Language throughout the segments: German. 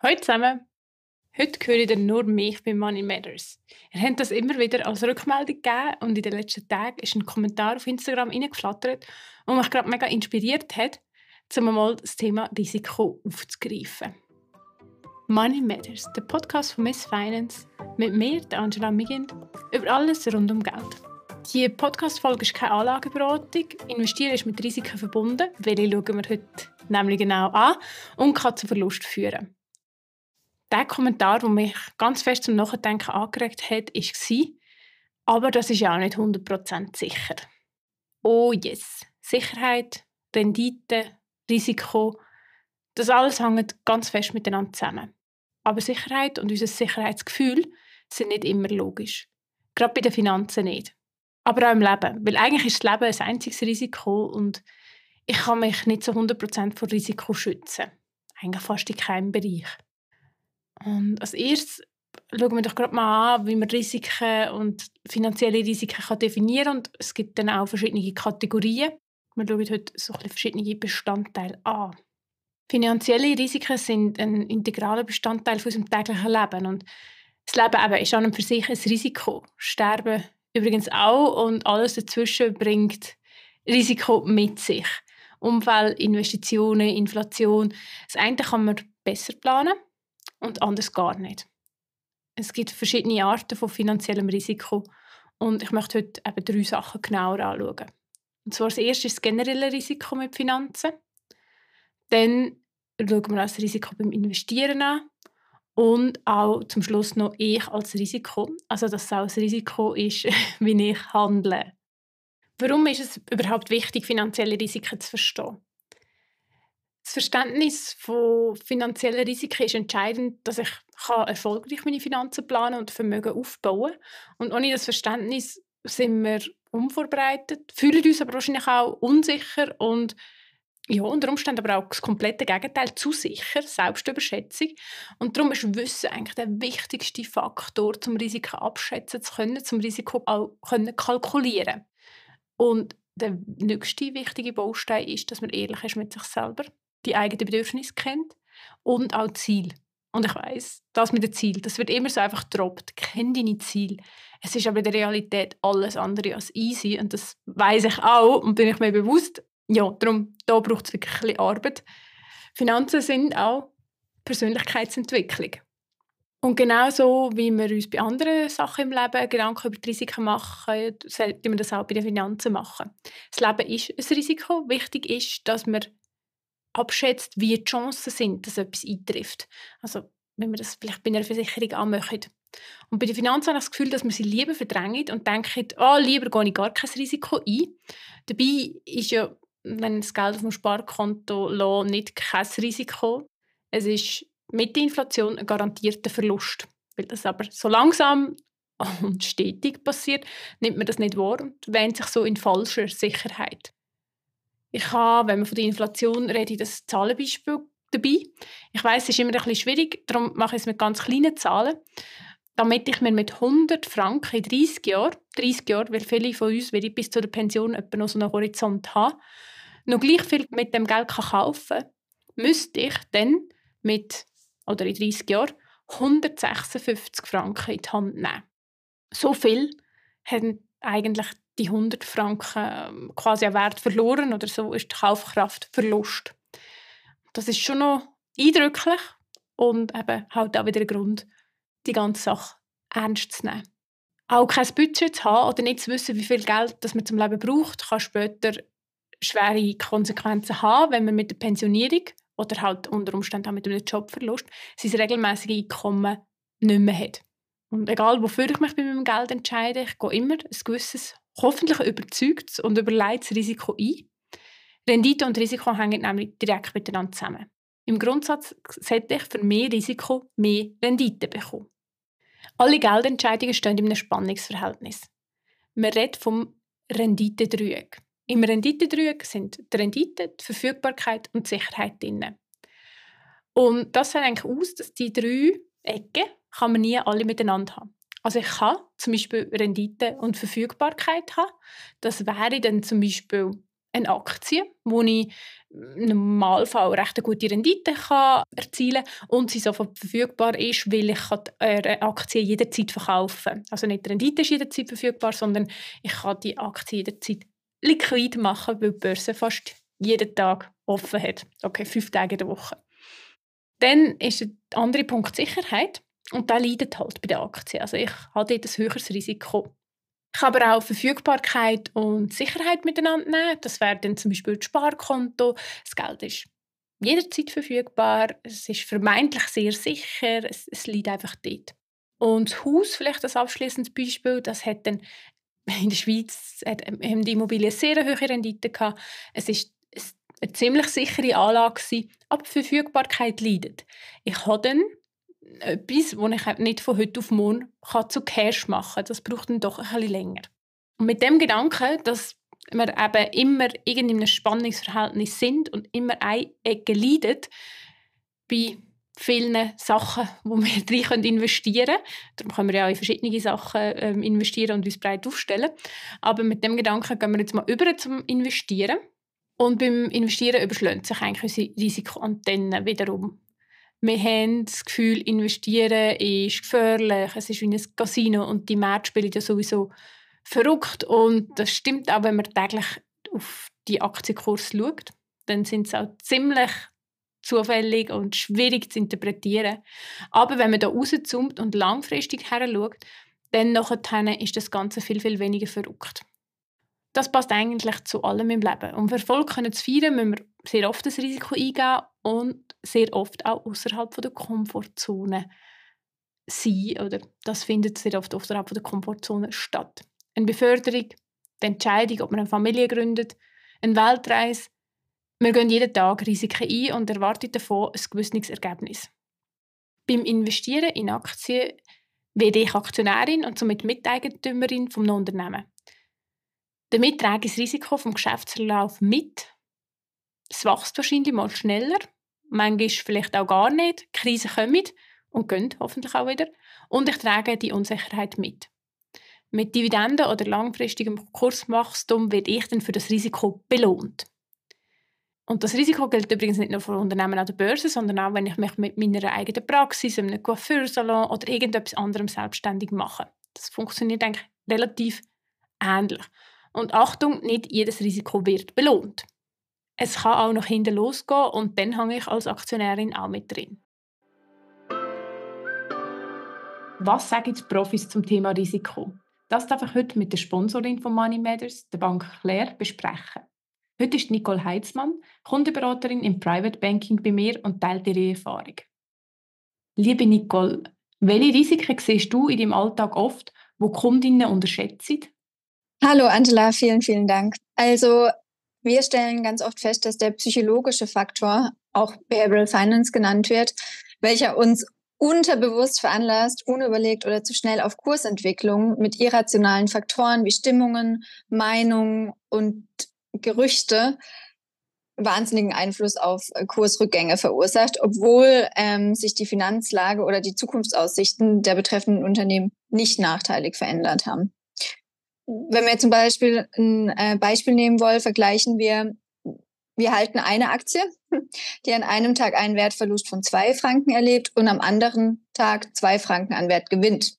Hallo zusammen! Heute höre ich nur mich bei Money Matters. Ihr habt das immer wieder als Rückmeldung gegeben und in den letzten Tagen ist ein Kommentar auf Instagram reingeflattert, der mich gerade mega inspiriert hat, um mal das Thema Risiko aufzugreifen. Money Matters, der Podcast von Miss Finance, mit mir, der Angela Migind, über alles rund um Geld. Die Podcast-Folge ist keine Anlageberatung. Investieren ist mit Risiken verbunden, welche schauen wir heute nämlich genau an und kann zu Verlust führen. Der Kommentar, der mich ganz fest zum Nachdenken angeregt hat, war, aber das ist ja auch nicht 100% sicher. Oh yes, Sicherheit, Rendite, Risiko, das alles hängt ganz fest miteinander zusammen. Aber Sicherheit und unser Sicherheitsgefühl sind nicht immer logisch. Gerade bei den Finanzen nicht. Aber auch im Leben, weil eigentlich ist das Leben ein einziges Risiko und ich kann mich nicht zu 100% vor Risiko schützen. Eigentlich fast in keinem Bereich. Und als erstes schauen wir doch gerade mal an, wie man Risiken und finanzielle Risiken definieren kann. Und es gibt dann auch verschiedene Kategorien. Wir schauen heute so verschiedene Bestandteile an. Finanzielle Risiken sind ein integraler Bestandteil von unserem täglichen Leben. Und das Leben eben ist an und für sich ein Risiko. Sterben übrigens auch und alles dazwischen bringt Risiko mit sich. Umfeld, Investitionen, Inflation. Das eine kann man besser planen und anders gar nicht. Es gibt verschiedene Arten von finanziellem Risiko und ich möchte heute eben 3 Sachen genauer anschauen. Und zwar das erste ist das generelle Risiko mit Finanzen. Dann schauen wir das Risiko beim Investieren an und auch zum Schluss noch ich als Risiko. Also dass es auch ein Risiko ist, wie ich handle. Warum ist es überhaupt wichtig, finanzielle Risiken zu verstehen? Das Verständnis von finanziellen Risiken ist entscheidend, dass ich erfolgreich meine Finanzen planen und Vermögen aufbauen kann. Und ohne das Verständnis sind wir unvorbereitet, fühlen uns aber wahrscheinlich auch unsicher und ja, unter Umständen aber auch das komplette Gegenteil, zu sicher, Selbstüberschätzung. Und darum ist Wissen eigentlich der wichtigste Faktor, um Risiken abschätzen zu können, zum Risiko auch kalkulieren. Und der nächste wichtige Baustein ist, dass man ehrlich ist mit sich selber, die eigenen Bedürfnisse kennt und auch Ziel. Und ich weiss, das mit dem Ziel, das wird immer so einfach gedroppt. Kenn deine Ziele. Es ist aber in der Realität alles andere als easy und das weiss ich auch und bin ich mir bewusst. Ja, darum, da braucht es wirklich ein bisschen Arbeit. Finanzen sind auch Persönlichkeitsentwicklung. Und genauso wie wir uns bei anderen Sachen im Leben Gedanken über die Risiken machen, sollten wir das auch bei den Finanzen machen. Das Leben ist ein Risiko. Wichtig ist, dass man abschätzt, wie die Chancen sind, dass etwas eintrifft. Also, wenn wir das vielleicht bei einer Versicherung anmachen. Und bei den Finanzen habe ich das Gefühl, dass man sie lieber verdrängt und denkt, lieber gehe ich gar kein Risiko ein. Dabei ist ja, wenn das Geld auf dem Sparkonto lässt, nicht kein Risiko. Es ist mit der Inflation ein garantierter Verlust. Weil das aber so langsam und stetig passiert, nimmt man das nicht wahr und wähnt sich so in falscher Sicherheit. Ich habe, wenn man von der Inflation redet, das Zahlenbeispiel dabei. Ich weiss, es ist immer ein bisschen schwierig, darum mache ich es mit ganz kleinen Zahlen. Damit ich mir mit 100 Franken in 30 Jahren, weil viele von uns, wenn ich bis zur Pension etwa noch so einen Horizont haben, noch gleich viel mit dem Geld kaufen kann, müsste ich dann in 30 Jahren 156 Franken in die Hand nehmen. So viel haben eigentlich die 100 Franken quasi an Wert verloren oder so ist die Kaufkraft Verlust. Das ist schon noch eindrücklich und eben halt auch wieder ein Grund, die ganze Sache ernst zu nehmen. Auch kein Budget zu haben oder nicht zu wissen, wie viel Geld das man zum Leben braucht, kann später schwere Konsequenzen haben, wenn man mit der Pensionierung oder halt unter Umständen auch mit einem Jobverlust sein regelmäßiges Einkommen nicht mehr hat. Und egal, wofür ich mich bei meinem Geld entscheide, ich gehe immer ein gewisses, hoffentlich überzeugtes und überlegtes Risiko ein. Rendite und Risiko hängen nämlich direkt miteinander zusammen. Im Grundsatz sollte ich für mehr Risiko mehr Rendite bekommen. Alle Geldentscheidungen stehen in einem Spannungsverhältnis. Man redet vom Renditedreieck. Im Renditedreieck sind die Rendite, die Verfügbarkeit und die Sicherheit drin. Und das sagt eigentlich aus, dass die 3 Ecken kann man nie alle miteinander haben. Also ich kann zum Beispiel Rendite und Verfügbarkeit haben. Das wäre dann zum Beispiel eine Aktie, wo ich im Normalfall recht eine gute Rendite kann erzielen kann und sie sofort verfügbar ist, weil ich eine Aktie jederzeit verkaufen kann. Also nicht die Rendite ist jederzeit verfügbar, sondern ich kann die Aktie jederzeit liquid machen, weil die Börse fast jeden Tag offen hat. Okay, 5 Tage in der Woche. Dann ist der andere Punkt Sicherheit und der leidet halt bei der Aktie. Also ich habe dort ein höheres Risiko. Ich kann aber auch Verfügbarkeit und Sicherheit miteinander nehmen. Das wäre dann zum Beispiel das Sparkonto. Das Geld ist jederzeit verfügbar. Es ist vermeintlich sehr sicher. Es liegt einfach dort. Und das Haus, vielleicht als abschließendes Beispiel, das hat dann in der Schweiz haben die Immobilien sehr hohe Rendite gehabt. Es ist eine ziemlich sichere Anlage gewesen, aber die Verfügbarkeit leidet. Ich habe dann etwas, das ich nicht von heute auf morgen zu Cash machen kann. Das braucht dann doch ein bisschen länger. Und mit dem Gedanken, dass wir eben immer in einem Spannungsverhältnis sind und immer eine Ecke leidet, bei vielen Sachen, wo wir rein investieren können. Darum können wir ja auch in verschiedene Sachen investieren und uns breit aufstellen. Aber mit dem Gedanken gehen wir jetzt mal über zum Investieren. Und beim Investieren überschlägt sich eigentlich unsere Risikoantenne wiederum. Wir haben das Gefühl, investieren ist gefährlich, es ist wie ein Casino und die Märkte spielen ja sowieso verrückt. Und das stimmt auch, wenn man täglich auf die Aktienkurs schaut. Dann sind sie auch ziemlich zufällig und schwierig zu interpretieren. Aber wenn man da rauszoomt und langfristig heranschaut, dann nachher ist das Ganze viel, viel weniger verrückt. Das passt eigentlich zu allem im Leben. Um Erfolg zu feiern, müssen wir sehr oft das Risiko eingehen und sehr oft auch außerhalb der Komfortzone sein. Oder das findet sehr oft außerhalb der Komfortzone statt. Eine Beförderung, die Entscheidung, ob man eine Familie gründet, eine Weltreise. Wir gehen jeden Tag Risiken ein und erwarten davon ein gewisses Ergebnis. Beim Investieren in Aktien werde ich Aktionärin und somit Miteigentümerin eines Unternehmens. Damit trage ich das Risiko vom Geschäftsverlauf mit. Es wächst wahrscheinlich mal schneller, manchmal vielleicht auch gar nicht. Die Krisen kommen und gehen hoffentlich auch wieder. Und ich trage die Unsicherheit mit. Mit Dividenden oder langfristigem Kurswachstum werde ich dann für das Risiko belohnt. Und das Risiko gilt übrigens nicht nur für Unternehmen an der Börse, sondern auch, wenn ich mich mit meiner eigenen Praxis, einem Coiffeursalon oder irgendetwas anderem selbstständig mache. Das funktioniert eigentlich relativ ähnlich. Und Achtung, nicht jedes Risiko wird belohnt. Es kann auch nach hinten losgehen und dann hänge ich als Aktionärin auch mit drin. Was sagen die Profis zum Thema Risiko? Das darf ich heute mit der Sponsorin von Money Matters, der Bank Claire, besprechen. Heute ist Nicole Heitzmann, Kundenberaterin im Private Banking bei mir und teilt ihre Erfahrung. Liebe Nicole, welche Risiken siehst du in deinem Alltag oft, wo Kundinnen unterschätzen? Hallo Angela, vielen Dank. Also wir stellen ganz oft fest, dass der psychologische Faktor, auch Behavioral Finance genannt wird, welcher uns unterbewusst veranlasst, unüberlegt oder zu schnell auf Kursentwicklung mit irrationalen Faktoren wie Stimmungen, Meinungen und Gerüchte wahnsinnigen Einfluss auf Kursrückgänge verursacht, obwohl sich die Finanzlage oder die Zukunftsaussichten der betreffenden Unternehmen nicht nachteilig verändert haben. Wenn wir zum Beispiel ein Beispiel nehmen wollen, vergleichen wir halten eine Aktie, die an einem Tag einen Wertverlust von 2 Franken erlebt und am anderen Tag 2 Franken an Wert gewinnt.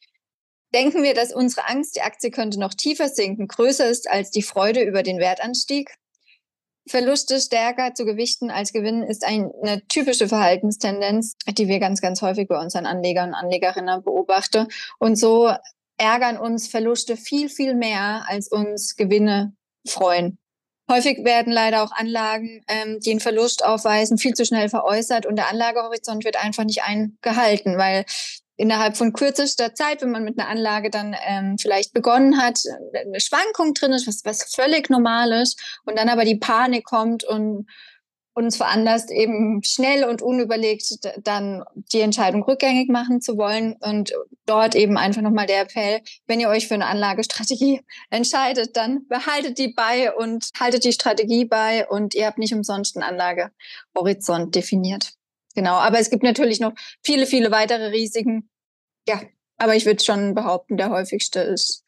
Denken wir, dass unsere Angst, die Aktie könnte noch tiefer sinken, größer ist als die Freude über den Wertanstieg? Verluste stärker zu gewichten als Gewinnen ist eine typische Verhaltenstendenz, die wir ganz häufig bei unseren Anlegern und Anlegerinnen beobachten. Und so ärgern uns Verluste viel mehr, als uns Gewinne freuen. Häufig werden leider auch Anlagen, die einen Verlust aufweisen, viel zu schnell veräußert und der Anlagehorizont wird einfach nicht eingehalten, weil innerhalb von kürzester Zeit, wenn man mit einer Anlage dann vielleicht begonnen hat, eine Schwankung drin ist, was völlig normal ist und dann aber die Panik kommt und uns veranlasst, eben schnell und unüberlegt dann die Entscheidung rückgängig machen zu wollen. Und dort eben einfach nochmal der Appell, wenn ihr euch für eine Anlagestrategie entscheidet, dann behaltet die bei und haltet die Strategie bei und ihr habt nicht umsonst einen Anlagehorizont definiert. Genau, aber es gibt natürlich noch viele weitere Risiken. Ja, aber ich würde schon behaupten, der häufigste ist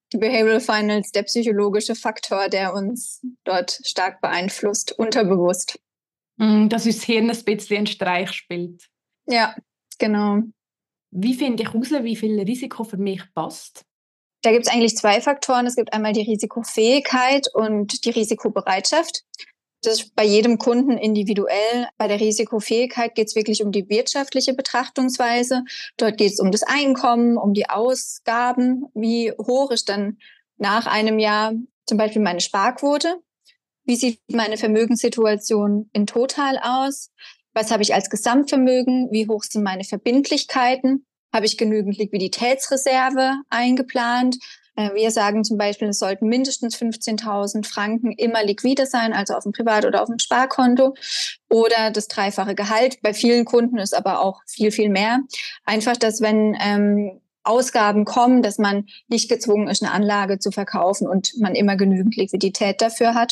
die Behavioral Finance der psychologische Faktor, der uns dort stark beeinflusst, unterbewusst. Dass uns das Hirn ein bisschen einen Streich spielt. Ja, genau. Wie finde ich heraus, wie viel Risiko für mich passt? Da gibt es eigentlich 2 Faktoren. Es gibt einmal die Risikofähigkeit und die Risikobereitschaft. Das ist bei jedem Kunden individuell. Bei der Risikofähigkeit geht es wirklich um die wirtschaftliche Betrachtungsweise. Dort geht es um das Einkommen, um die Ausgaben. Wie hoch ist dann nach einem Jahr zum Beispiel meine Sparquote? Wie sieht meine Vermögenssituation in total aus? Was habe ich als Gesamtvermögen? Wie hoch sind meine Verbindlichkeiten? Habe ich genügend Liquiditätsreserve eingeplant? Wir sagen zum Beispiel, es sollten mindestens 15.000 Franken immer liquide sein, also auf dem Privat- oder auf dem Sparkonto oder das 3-fache Gehalt. Bei vielen Kunden ist aber auch viel, viel mehr. Einfach, dass wenn Ausgaben kommen, dass man nicht gezwungen ist, eine Anlage zu verkaufen und man immer genügend Liquidität dafür hat.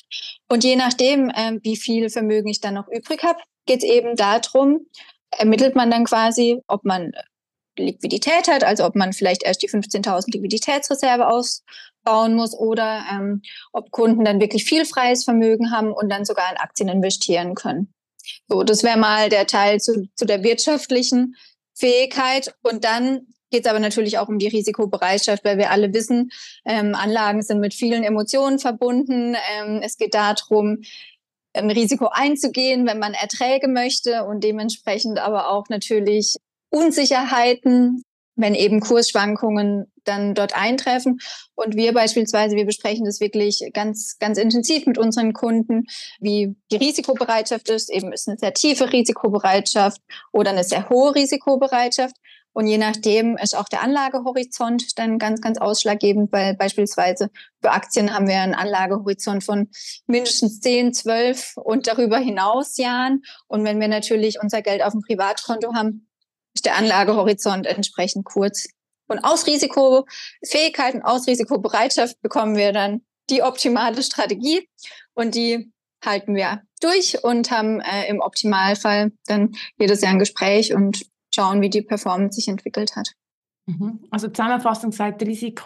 Und je nachdem, wie viel Vermögen ich dann noch übrig habe, geht es eben darum, ermittelt man dann quasi, ob man Liquidität hat, also ob man vielleicht erst die 15.000 Liquiditätsreserve ausbauen muss oder ob Kunden dann wirklich viel freies Vermögen haben und dann sogar in Aktien investieren können. So, das wäre mal der Teil zu der wirtschaftlichen Fähigkeit. Und dann geht es aber natürlich auch um die Risikobereitschaft, weil wir alle wissen, Anlagen sind mit vielen Emotionen verbunden. Es geht darum, ein Risiko einzugehen, wenn man Erträge möchte und dementsprechend aber auch natürlich Unsicherheiten, wenn eben Kursschwankungen dann dort eintreffen. Und wir beispielsweise, wir besprechen das wirklich ganz, ganz intensiv mit unseren Kunden, wie die Risikobereitschaft ist. Eben ist eine sehr tiefe Risikobereitschaft oder eine sehr hohe Risikobereitschaft. Und je nachdem ist auch der Anlagehorizont dann ganz, ganz ausschlaggebend, weil beispielsweise für Aktien haben wir einen Anlagehorizont von mindestens 10, 12 und darüber hinaus Jahren. Und wenn wir natürlich unser Geld auf dem Privatkonto haben, ist der Anlagehorizont entsprechend kurz. Und aus Risikofähigkeit und aus Risikobereitschaft bekommen wir dann die optimale Strategie und die halten wir durch und haben im Optimalfall dann jedes Jahr ein Gespräch und schauen, wie die Performance sich entwickelt hat. Also zusammenfassend gesagt,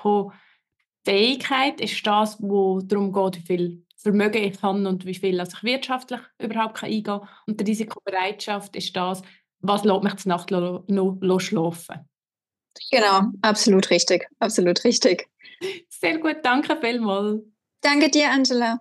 Risikofähigkeit ist das, wo darum geht, wie viel Vermögen ich habe und wie viel ich wirtschaftlich überhaupt eingehen kann. Und die Risikobereitschaft ist das, was lässt mich die Nacht noch schlafen. Genau, absolut richtig, absolut richtig. Sehr gut, danke vielmals. Danke dir, Angela.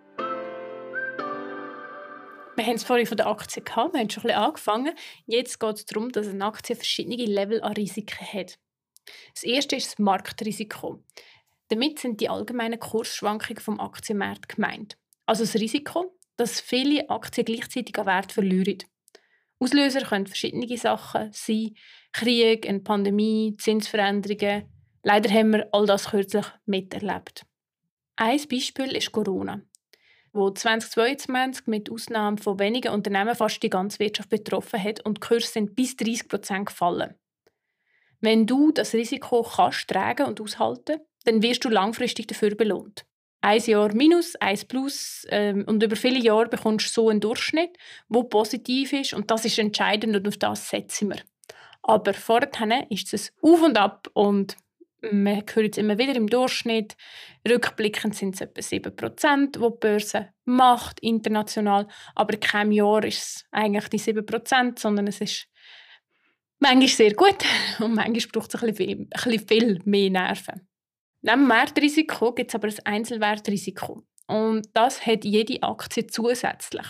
Wir haben es vorhin von der Aktie gehabt, wir haben schon ein bisschen angefangen. Jetzt geht es darum, dass eine Aktie verschiedene Level an Risiken hat. Das erste ist das Marktrisiko. Damit sind die allgemeinen Kursschwankungen vom Aktienmarkt gemeint. Also das Risiko, dass viele Aktien gleichzeitig an Wert verlieren. Auslöser können verschiedene Sachen sein: Krieg, eine Pandemie, Zinsveränderungen. Leider haben wir all das kürzlich miterlebt. Ein Beispiel ist Corona, wo 2022 mit Ausnahme von wenigen Unternehmen fast die ganze Wirtschaft betroffen hat und die Kurse sind bis 30% gefallen. Wenn du das Risiko kannst tragen und aushalten, dann wirst du langfristig dafür belohnt. 1 Jahr minus, 1 plus und über viele Jahre bekommst du so einen Durchschnitt, der positiv ist und das ist entscheidend und auf das setzen wir. Aber vorher ist es auf und ab und man hört es immer wieder im Durchschnitt. Rückblickend sind es etwa 7%, die die Börse macht, international. Aber in keinem Jahr ist es eigentlich die 7%, sondern es ist manchmal sehr gut und manchmal braucht es ein bisschen viel mehr Nerven. Neben dem Marktrisiko gibt es aber ein Einzelwertrisiko. Und das hat jede Aktie zusätzlich.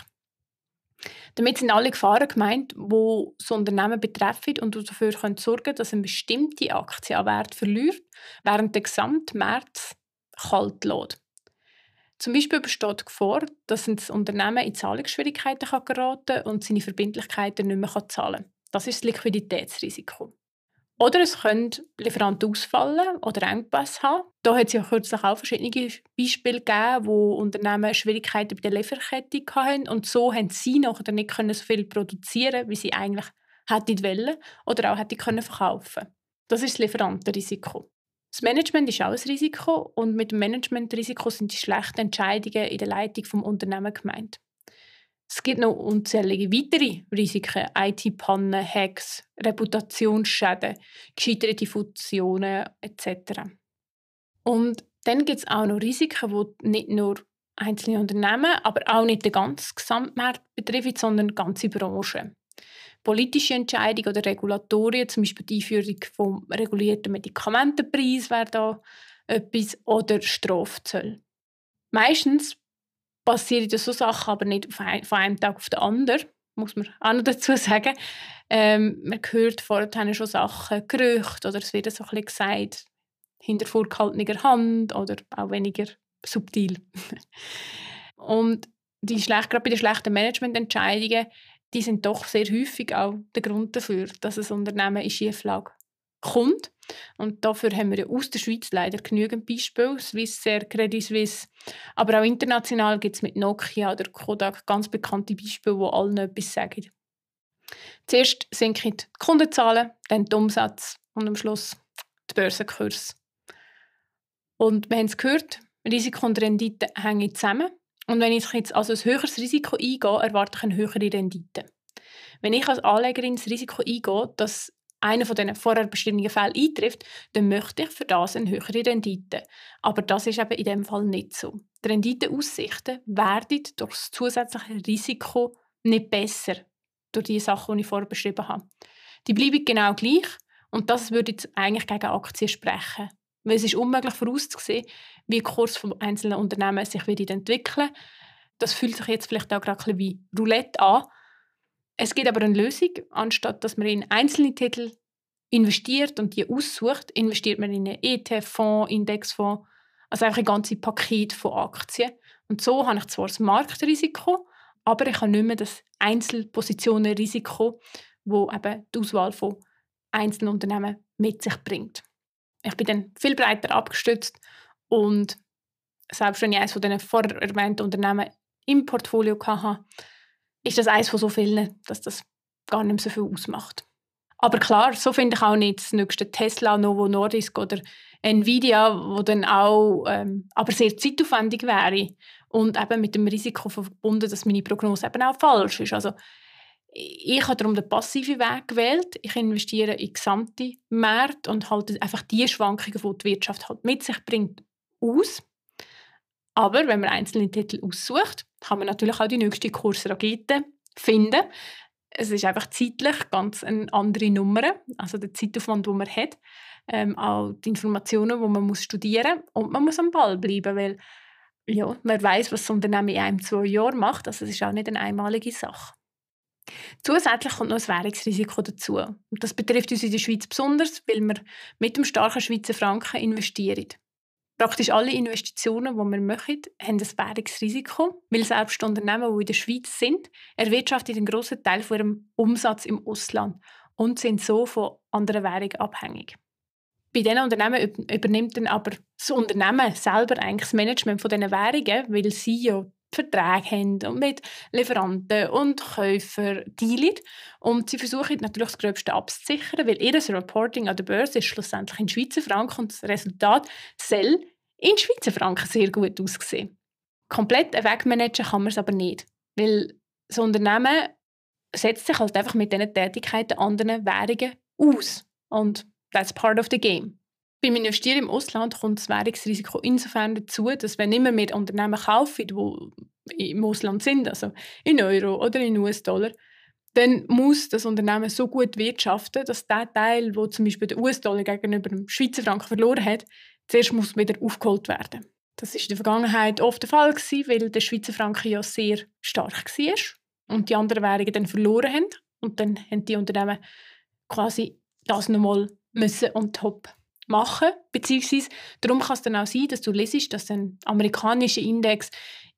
Damit sind alle Gefahren gemeint, die das Unternehmen betreffen und dafür sorgen können, dass eine bestimmte Aktie an Wert verliert, während der Gesamtmarkt kalt lässt. Zum Beispiel besteht die Gefahr, dass ein Unternehmen in Zahlungsschwierigkeiten geraten kann und seine Verbindlichkeiten nicht mehr zahlen kann. Das ist das Liquiditätsrisiko. Oder es können Lieferanten ausfallen oder Engpässe haben. Da hat es ja kürzlich auch verschiedene Beispiele gegeben, wo Unternehmen Schwierigkeiten bei der Lieferkette hatten und so haben sie nachher nicht so viel produzieren, wie sie eigentlich hätten wollen oder auch hätten können verkaufen. Das ist das Lieferantenrisiko. Das Management ist auch ein Risiko und mit dem Managementrisiko sind die schlechten Entscheidungen in der Leitung des Unternehmens gemeint. Es gibt noch unzählige weitere Risiken: IT-Pannen, Hacks, Reputationsschäden, gescheiterte Fusionen etc. Und dann gibt es auch noch Risiken, die nicht nur einzelne Unternehmen, aber auch nicht den ganzen Gesamtmarkt betreffen, sondern ganze Branchen. Politische Entscheidungen oder Regulatorien, zum Beispiel die Einführung vom regulierten Medikamentenpreis, wäre da etwas, oder Strafzölle. Meistens passieren so Sachen aber nicht von einem Tag auf den anderen, muss man auch noch dazu sagen. Man hört vorher schon Sachen, Gerüchte, oder es wird so ein bisschen gesagt, hinter vorgehaltener Hand oder auch weniger subtil. Und gerade bei den schlechten Managemententscheidungen, die sind doch sehr häufig auch der Grund dafür, dass ein Unternehmen in Schieflage kommt. Und dafür haben wir ja aus der Schweiz leider genügend Beispiele, Swissair, Credit Suisse, aber auch international gibt es mit Nokia oder Kodak ganz bekannte Beispiele, die allen etwas sagen. Zuerst sinken die Kundenzahlen, dann der Umsatz und am Schluss die Börsenkurs. Und wir haben es gehört, Risiko und Rendite hängen zusammen. Und wenn ich jetzt also ein höheres Risiko eingehe, erwarte ich eine höhere Rendite. Wenn ich als Anlegerin das Risiko eingehe, dass einer von diesen vorher beschriebenen Fällen eintrifft, dann möchte ich für das eine höhere Rendite. Aber das ist eben in diesem Fall nicht so. Die Renditeaussichten werden durch das zusätzliche Risiko nicht besser, durch die Sachen, die ich vorher beschrieben habe. Die bleiben genau gleich und das würde jetzt eigentlich gegen Aktien sprechen. Weil es ist unmöglich vorauszusehen, wie der Kurs von einzelnen Unternehmen sich entwickeln wird. Das fühlt sich jetzt vielleicht auch gerade ein bisschen wie Roulette an. Es gibt aber eine Lösung. Anstatt dass man in einzelne Titel investiert und die aussucht, investiert man in einen ETF-Fonds, Indexfonds, also einfach ein ganzes Paket von Aktien. Und so habe ich zwar das Marktrisiko, aber ich habe nicht mehr das Einzelpositionenrisiko, das eben die Auswahl von einzelnen Unternehmen mit sich bringt. Ich bin dann viel breiter abgestützt und selbst wenn ich eines von diesen vorher erwähnten Unternehmen im Portfolio hatte, ist das eines von so vielen, dass das gar nicht mehr so viel ausmacht. Aber klar, so finde ich auch nicht das nächste Tesla, Novo Nordisk oder Nvidia, wo dann auch aber sehr zeitaufwendig wäre und eben mit dem Risiko verbunden, dass meine Prognose eben auch falsch ist. Also ich habe darum den passiven Weg gewählt. Ich investiere in gesamte Märkte und halte einfach die Schwankungen, die die Wirtschaft halt mit sich bringt, aus. Aber wenn man einzelne Titel aussucht, kann man natürlich auch die nächste Kursrakete finden. Es ist einfach zeitlich ganz eine andere Nummer, also der Zeitaufwand, den man hat, auch die Informationen, die man muss studieren muss und man muss am Ball bleiben, weil ja, man weiß, was das Unternehmen in 1-2 Jahren macht, also es ist auch nicht eine einmalige Sache. Zusätzlich kommt noch ein Währungsrisiko dazu. Und das betrifft uns in der Schweiz besonders, weil wir mit dem starken Schweizer Franken investieren. Praktisch alle Investitionen, die wir machen, haben ein Währungsrisiko, weil selbst Unternehmen, die in der Schweiz sind, erwirtschaften einen grossen Teil von ihrem Umsatz im Ausland und sind so von anderen Währungen abhängig. Bei diesen Unternehmen übernimmt dann aber das Unternehmen selber eigentlich das Management von diesen Währungen, weil sie ja Verträge haben und mit Lieferanten und Käufern dealen. Und sie versuchen natürlich das Gröbste abzusichern, weil ihr Reporting an der Börse ist schlussendlich in Schweizer Franken und das Resultat soll in Schweizer Franken sehr gut aussehen. Komplett wegmanagen kann man es aber nicht, weil das Unternehmen setzt sich halt einfach mit diesen Tätigkeiten anderen Währungen aus. Und that's part of the game. Beim Investieren im Ausland kommt das Währungsrisiko insofern dazu, dass wenn immer mehr Unternehmen kaufen, die im Ausland sind, also in Euro oder in US-Dollar, dann muss das Unternehmen so gut wirtschaften, dass der Teil, wo zum Beispiel der US-Dollar gegenüber dem Schweizer Franken verloren hat, zuerst muss wieder aufgeholt werden. Das war in der Vergangenheit oft der Fall, weil der Schweizer Franken ja sehr stark war und die anderen Währungen dann verloren haben. Und dann haben die Unternehmen quasi das nochmal müssen on top machen. Beziehungsweise darum kann es dann auch sein, dass du lesest, dass ein amerikanischer Index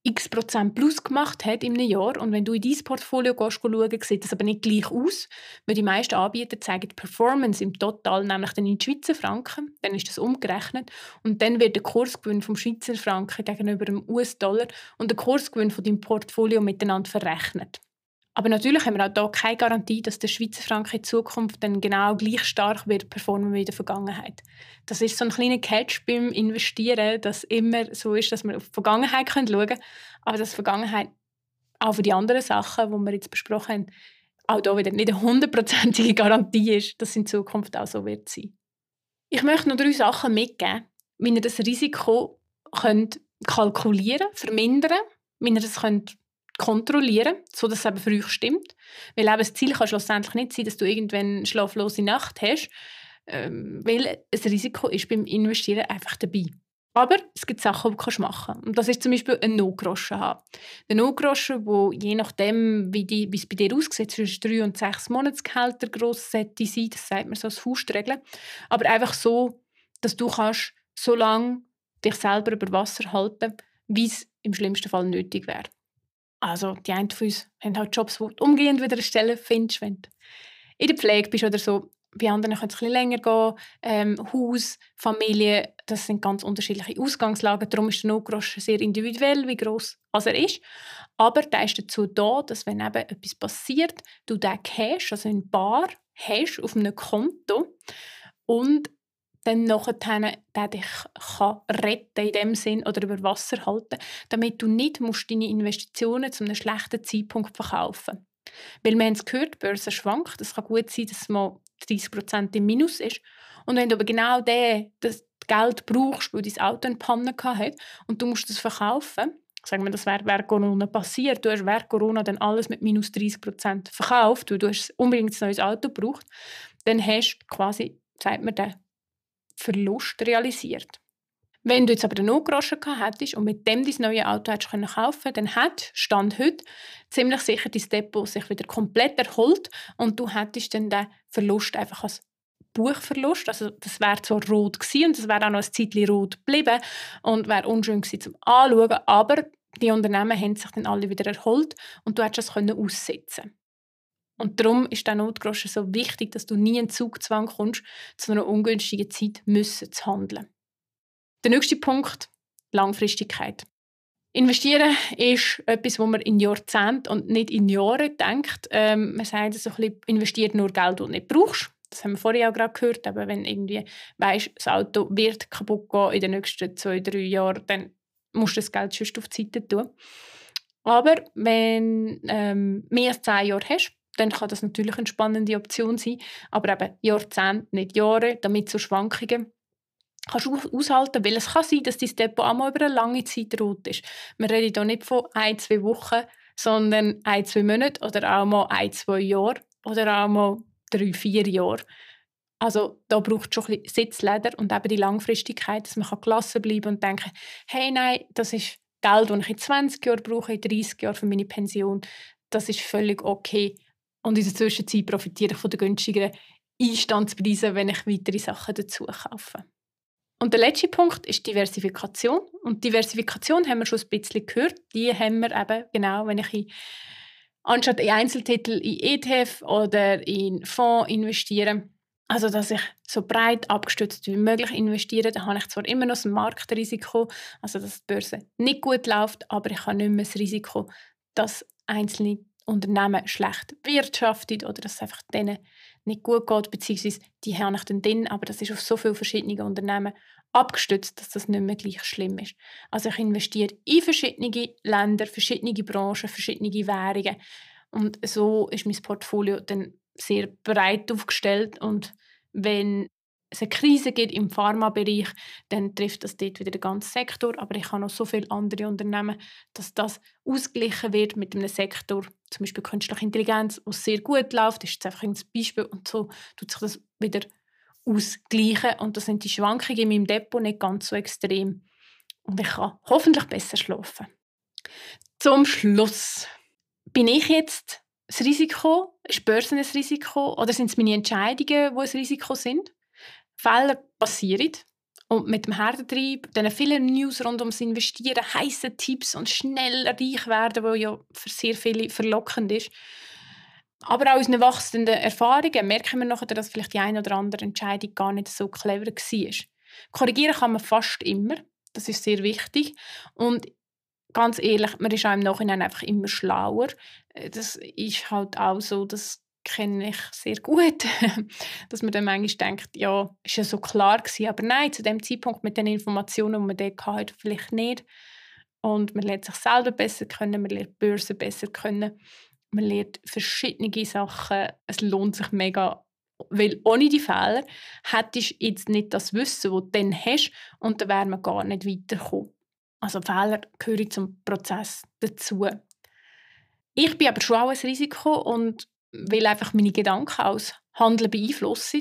x% plus gemacht hat in einem Jahr. Und wenn du in dein Portfolio schauen, sieht das aber nicht gleich aus, weil die meisten Anbieter zeigen die Performance im Total, nämlich dann in Schweizer Franken. Dann ist das umgerechnet. Und dann wird der Kursgewinn vom Schweizer Franken gegenüber dem US-Dollar und der Kursgewinn von deinem Portfolio miteinander verrechnet. Aber natürlich haben wir auch hier keine Garantie, dass der Schweizer Franken in Zukunft dann genau gleich stark wird performen wie in der Vergangenheit. Das ist so ein kleiner Catch beim Investieren, dass immer so ist, dass wir auf die Vergangenheit schauen können, aber dass die Vergangenheit auch für die anderen Sachen, die wir jetzt besprochen haben, auch hier wieder nicht eine 100%ige Garantie ist, dass es in Zukunft auch so wird sein. Ich möchte noch 3 Sachen mitgeben, wie ihr das Risiko könnt kalkulieren, vermindern, wie ihr das könnt kontrollieren, sodass es eben für euch stimmt. Weil eben das Ziel kann schlussendlich nicht sein, dass du irgendwann eine schlaflose Nacht hast, weil ein Risiko ist beim Investieren einfach dabei. Aber es gibt Sachen, die du machen kannst. Und das ist zum Beispiel ein Notgroschen haben. Der Notgroschen, wo je nachdem, wie es bei dir aussieht, zwischen 3 und 6 Monatsgehälter gross sollte sein, das sagt man so als Faustregel. Aber einfach so, dass du kannst so lange dich selber über Wasser halten, wie es im schlimmsten Fall nötig wäre. Also die einen von uns haben halt Jobs, wo du umgehend wieder eine Stelle findest, wenn du in der Pflege bist oder so. Bei anderen kann es ein bisschen länger gehen. Haus, Familie, das sind ganz unterschiedliche Ausgangslagen. Darum ist der Notgroschen sehr individuell, wie gross er ist. Aber der ist dazu da, dass wenn eben etwas passiert, du den hast, also in Bar hast auf einem Konto und dann nachher der dich kann retten in dem Sinn oder über Wasser halten, damit du nicht musst deine Investitionen zu einem schlechten Zeitpunkt verkaufen musst. Weil wir haben es gehört, die Börse schwankt. Es kann gut sein, dass es mal 30% im Minus ist. Und wenn du aber genau das Geld brauchst, weil dein Auto eine Panne hatte und du musst das verkaufen, sagen wir, das wäre während Corona passiert, du hast während Corona dann alles mit minus 30% verkauft, weil du hast unbedingt ein neues Auto gebraucht, dann hast du quasi, sagt man, den Verlust realisiert. Wenn du jetzt aber den Notgroschen hättest und mit dem dein neues Auto hättest kaufen können, dann hat Stand heute ziemlich sicher dein Depot sich wieder komplett erholt und du hättest dann den Verlust einfach als Buchverlust, also das wäre zwar rot gewesen und das wäre auch noch ein Zeitchen rot geblieben und wäre unschön gewesen zum Anschauen, aber die Unternehmen haben sich dann alle wieder erholt und du hättest das aussetzen. Und darum ist der Notgroschen so wichtig, dass du nie in Zugzwang kommst, zu einer ungünstigen Zeit zu handeln. Der nächste Punkt, Langfristigkeit. Investieren ist etwas, wo man in Jahrzehnten und nicht in Jahren denkt. Man sagt so ein bisschen, investiert nur Geld, das du nicht brauchst. Das haben wir vorher auch gerade gehört. Aber wenn irgendwie weisst, das Auto wird kaputt gehen in den nächsten 2-3 Jahren, dann musst du das Geld schon auf die Seite tun. Aber wenn mehr als 10 Jahre hast, dann kann das natürlich eine spannende Option sein. Aber eben Jahrzehnte, nicht Jahre, damit so Schwankungen kannst du aushalten, weil es kann sein, dass dein Depot auch mal über eine lange Zeit rot ist. Wir reden hier nicht von 1-2 Wochen, sondern 1-2 Monate oder auch mal 1-2 Jahre oder auch mal 3-4 Jahre. Also da braucht es schon ein bisschen Sitzleder und eben die Langfristigkeit, dass man gelassen bleiben kann und denken, hey, nein, das ist Geld, das ich in 20 Jahren brauche, in 30 Jahren für meine Pension. Das ist völlig okay. Und in der Zwischenzeit profitiere ich von den günstigeren Einstandspreisen, wenn ich weitere Sachen dazu kaufe. Und der letzte Punkt ist Diversifikation. Und Diversifikation haben wir schon ein bisschen gehört. Die haben wir eben, genau, wenn ich anstatt in Einzeltitel in ETF oder in Fonds investiere, also dass ich so breit abgestützt wie möglich investiere, dann habe ich zwar immer noch das Marktrisiko, also dass die Börse nicht gut läuft, aber ich habe nicht mehr das Risiko, dass einzelne Unternehmen schlecht wirtschaften oder dass es einfach denen nicht gut geht, beziehungsweise die habe ich dann drin, aber das ist auf so viele verschiedene Unternehmen abgestützt, dass das nicht mehr gleich schlimm ist. Also ich investiere in verschiedene Länder, verschiedene Branchen, verschiedene Währungen und so ist mein Portfolio dann sehr breit aufgestellt und wenn es eine Krise gibt im Pharmabereich, dann trifft das dort wieder den ganzen Sektor, aber ich habe noch so viele andere Unternehmen, dass das ausgeglichen wird mit einem Sektor, zum Beispiel künstliche Intelligenz, wo sehr gut läuft, das ist jetzt einfach ein Beispiel und so tut sich das wieder ausgleichen und da sind die Schwankungen in meinem Depot nicht ganz so extrem und ich kann hoffentlich besser schlafen. Zum Schluss, bin ich jetzt das Risiko? Ist die Börse ein Risiko? Oder sind es meine Entscheidungen, die ein Risiko sind? Fehler passieren. Und mit dem Herdentrieb, diesen vielen News rund ums Investieren, heissen Tipps und schnell reich werden, was ja für sehr viele verlockend ist. Aber auch unseren wachsenden Erfahrungen merken wir nachher, dass vielleicht die eine oder andere Entscheidung gar nicht so clever war. Korrigieren kann man fast immer. Das ist sehr wichtig. Und ganz ehrlich, man ist auch im Nachhinein einfach immer schlauer. Das ist halt auch so, das kenne ich sehr gut, dass man dann manchmal denkt, ja, ist ja so klar gewesen, aber nein, zu dem Zeitpunkt mit den Informationen, die man dort hatte, vielleicht nicht. Und man lernt sich selber besser kennen, man lernt die Börse besser kennen, man lernt verschiedene Sachen. Es lohnt sich mega, Weil ohne die Fehler hättest du jetzt nicht das Wissen, das du dann hast, und dann wären wir gar nicht weitergekommen. Also Fehler gehören zum Prozess dazu. Ich bin aber schon auch ein Risiko und will einfach meine Gedanken aus Handeln beeinflussen,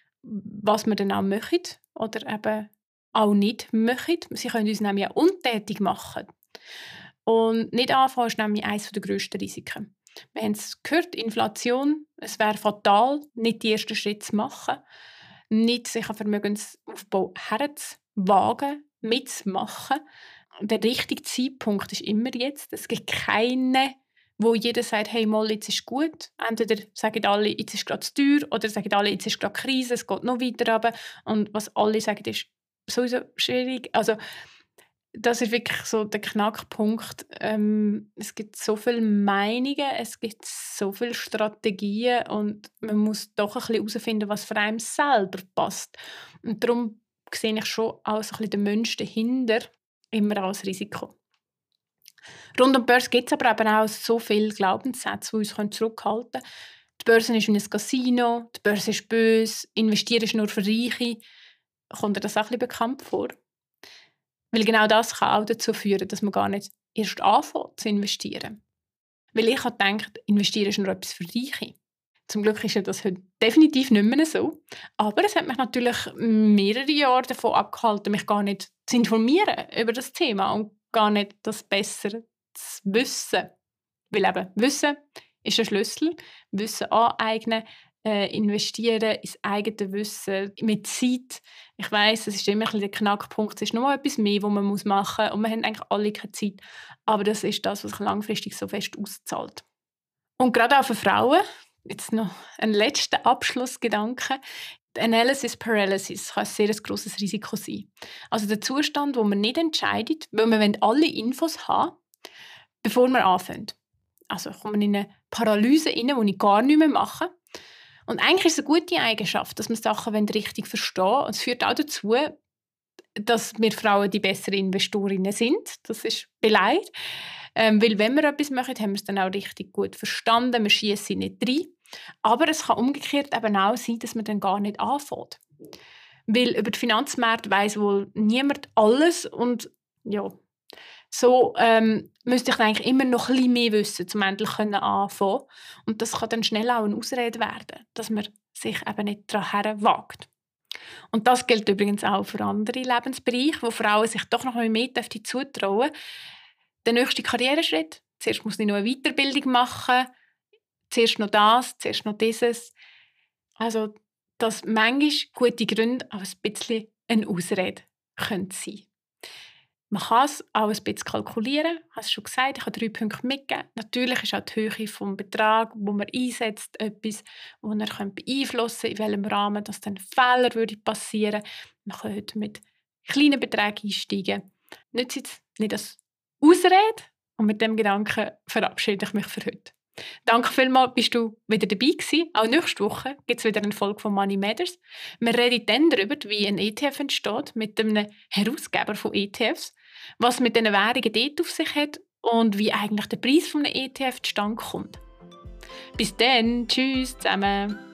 was wir dann auch machen oder eben auch nicht machen. Sie können uns nämlich auch untätig machen. Und nicht anfangen ist nämlich eines der grössten Risiken. Wir haben es gehört, Inflation, es wäre fatal, nicht die ersten Schritte zu machen, nicht sich an Vermögensaufbau herzuwagen, mitzumachen. Der richtige Zeitpunkt ist immer jetzt. Es gibt keine, wo jeder sagt, hey, mal, jetzt ist gut. Entweder sagen alle, jetzt ist gerade zu teuer, oder sagen alle, jetzt ist gerade Krise, es geht noch weiter runter. Und was alle sagen, ist sowieso schwierig. Also, das ist wirklich so der Knackpunkt. Es gibt so viele Meinungen, es gibt so viele Strategien und man muss doch ein bisschen herausfinden, was für einen selber passt. Und darum sehe ich schon auch so ein bisschen den Mensch dahinter immer als Risiko. Rund um die Börse gibt es aber eben auch so viele Glaubenssätze, die uns zurückhalten können. Die Börse ist wie ein Casino, die Börse ist böse, investieren ist nur für Reiche. Kommt dir das auch ein bisschen bekannt vor? Weil genau das kann auch dazu führen, dass man gar nicht erst anfängt zu investieren. Weil ich habe gedacht, investieren ist nur etwas für Reiche. Zum Glück ist ja das heute definitiv nicht mehr so. Aber es hat mich natürlich mehrere Jahre davon abgehalten, mich gar nicht zu informieren über das Thema und gar nicht das besser zu wissen. Weil eben Wissen ist der Schlüssel. Wissen aneignen, investieren ins eigene Wissen mit Zeit. Ich weiss, es ist immer ein bisschen der Knackpunkt. Es ist noch etwas mehr, was man machen muss. Und wir haben eigentlich alle keine Zeit. Aber das ist das, was sich langfristig so fest auszahlt. Und gerade auch für Frauen, jetzt noch ein letzter Abschlussgedanke. Die Analysis Paralysis kann ein sehr grosses Risiko sein. Also der Zustand, wo man nicht entscheidet, weil man alle Infos haben, bevor man anfängt. Also kommt man in eine Paralyse rein, wo ich gar nichts mehr mache. Und eigentlich ist es eine gute Eigenschaft, dass man Sachen richtig verstehen will. Und es führt auch dazu, dass wir Frauen die besseren Investorinnen sind. Das ist beleidigt. Weil wenn wir etwas machen, haben wir es dann auch richtig gut verstanden. Wir schiessen nicht rein. Aber es kann umgekehrt eben auch sein, dass man dann gar nicht anfängt. Weil über die Finanzmärkte weiss wohl niemand alles. Und ja, so müsste ich eigentlich immer noch ein bisschen mehr wissen, um endlich anfangen. Und das kann dann schnell auch eine Ausrede werden, dass man sich eben nicht daran wagt. Und das gilt übrigens auch für andere Lebensbereiche, wo Frauen sich doch noch mehr zutrauen dürfen. Der nächste Karriereschritt. Zuerst muss ich noch eine Weiterbildung machen. Zuerst noch das, zuerst noch dieses. Also, dass manchmal gute Gründe auch ein bisschen eine Ausrede sein können. Man kann es auch ein bisschen kalkulieren. Ich habe es schon gesagt, ich habe 3 Punkte mitgegeben. Natürlich ist auch die Höhe des Betrags, den man einsetzt, etwas, das er beeinflussen kann, in welchem Rahmen dass dann Fehler passieren würden. Man kann heute mit kleinen Beträgen einsteigen. Nützt jetzt nicht als Ausrede. Und mit dem Gedanken verabschiede ich mich für heute. Danke vielmals, bist du wieder dabei gewesen. Auch nächste Woche gibt es wieder eine Folge von Money Matters. Wir reden dann darüber, wie ein ETF entsteht, mit einem Herausgeber von ETFs, was mit diesen Währungen dort auf sich hat und wie eigentlich der Preis eines ETF zustande kommt. Bis dann, tschüss zusammen.